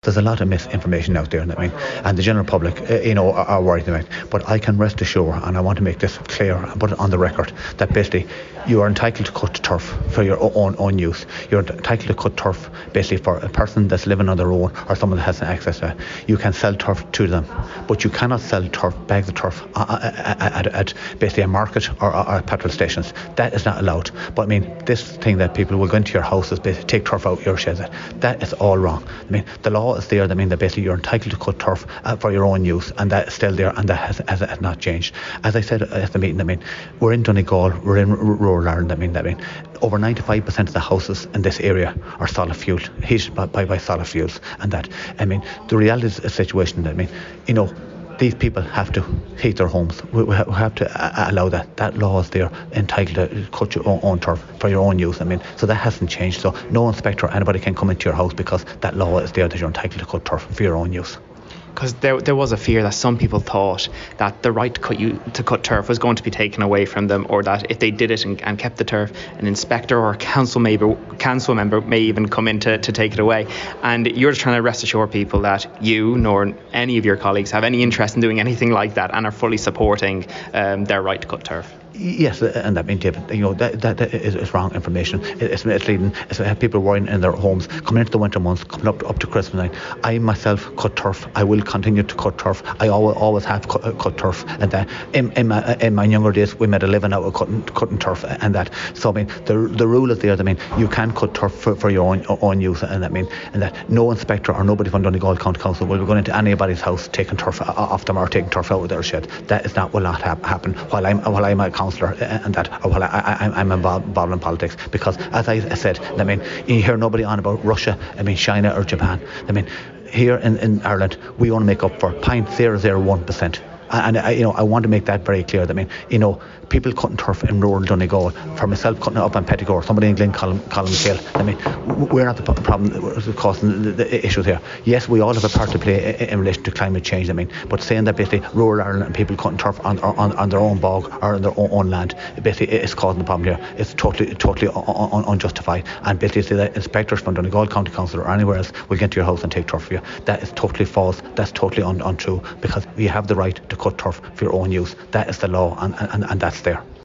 there's a lot of misinformation out there, and the general public, are worried about it. But I can rest assured, and I want to make this clear and put it on the record, that basically you are entitled to cut turf for your own use. You're entitled to cut turf basically for a person that's living on their own or someone that has access to it. You can sell turf to them, but you cannot sell turf, bags of turf at basically a market or at petrol stations. That is not allowed. But this thing that people will go into your houses, basically take turf out your sheds, that is all wrong. The law is there. That basically you're entitled to cut turf for your own use, and that is still there, and that has not changed. As I said at the meeting, we're in Donegal, we're in rural Ireland. Over 95% of the houses in this area are solid fuel, heated by solid fuels, and that the reality is a situation that these people have to heat their homes. We have to allow that. That law is there, entitled to cut your own turf for your own use. So that hasn't changed. So no inspector or anybody can come into your house because that law is there that you're entitled to cut turf for your own use. Because there was a fear that some people thought that the right to cut turf was going to be taken away from them, or that if they did it and kept the turf, an inspector or a council member may even come in to take it away. And you're just trying to rest assure people that you nor any of your colleagues have any interest in doing anything like that and are fully supporting their right to cut turf. Yes, and that means, David, that is wrong information. It's misleading. It's people worrying in their homes, coming into the winter months, coming up to Christmas night. I myself cut turf. I will continue to cut turf. I always have cut turf, and that in my younger days we made a living out of cutting turf, and that. So the rule is there. You can cut turf for your own use, and that no inspector or nobody from Donegal County Council will be going into anybody's house taking turf off them or taking turf out of their shed. That is not will not happen while I'm a councillor, and that, or while I'm involved in politics. Because as I said, you hear nobody on about Russia, China or Japan. Here in Ireland, we only make up for 0.001%. And I want to make that very clear. That people cutting turf in rural Donegal, for myself cutting it up on Pettigore, somebody in Glencolmcille, we're not the problem causing the issues here. Yes, we all have a part to play in relation to climate change. But saying that basically rural Ireland and people cutting turf on their own bog or on their own land, basically is causing the problem here. It's totally unjustified. And basically the inspectors from Donegal County Council or anywhere else will get into your house and take turf for you. That is totally false. That's totally untrue, because you have the right to cut turf for your own use. That is the law, and that's there.